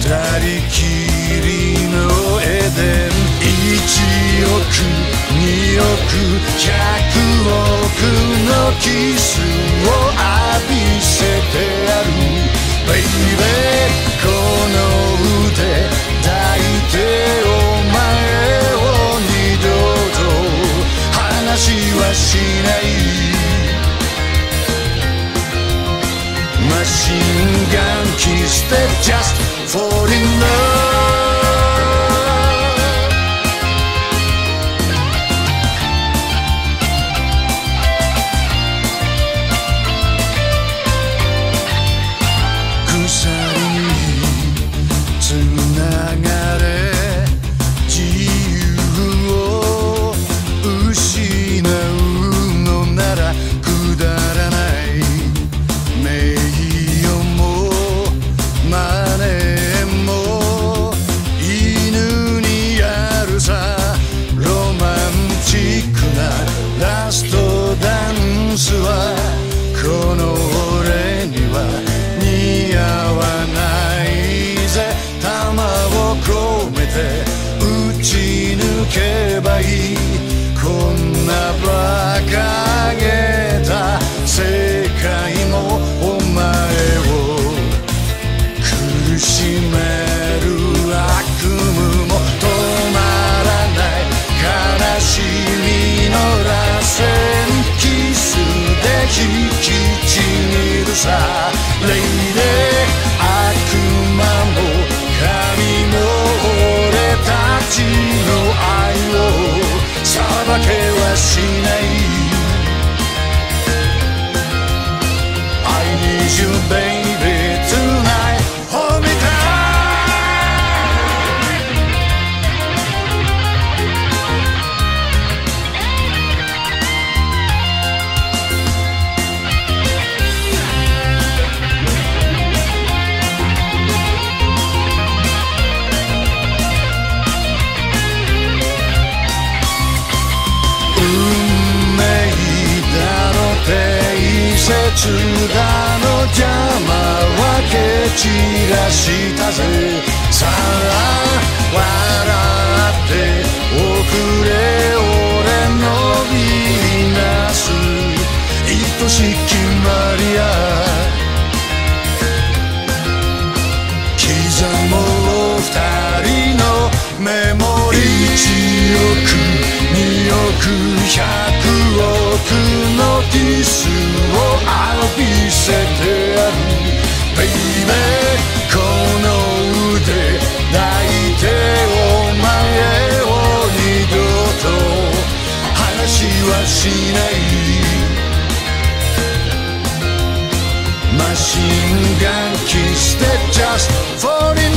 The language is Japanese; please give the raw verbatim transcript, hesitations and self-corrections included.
二人きりのエデン、いちおくにおくひゃくおくのキスを浴びせてやる。ベイベーこの腕抱いてお前を二度と話はしない。マシンガンキスで just fall in love。ラストダンスはこの俺には似合わないぜ。弾を込めて打ち抜けばいい。こんな馬鹿げた世界もお前を苦しめる悪夢も止まらない悲しみの螺旋キスで引きちぎるさ。レイで悪魔も神も俺たちの愛を裁けはしない。 I need you baby tonight hold me tight。切だの邪魔は蹴散らしたぜ。さあ笑っておくれ俺のヴィーナス愛しきマリア。刻もう二人のメモリー。いちおくにおくひゃくおくのキスを浴びせてやる。ベイベーこの腕抱いてお前を二度と話はしない。マシンガンキスで just fall in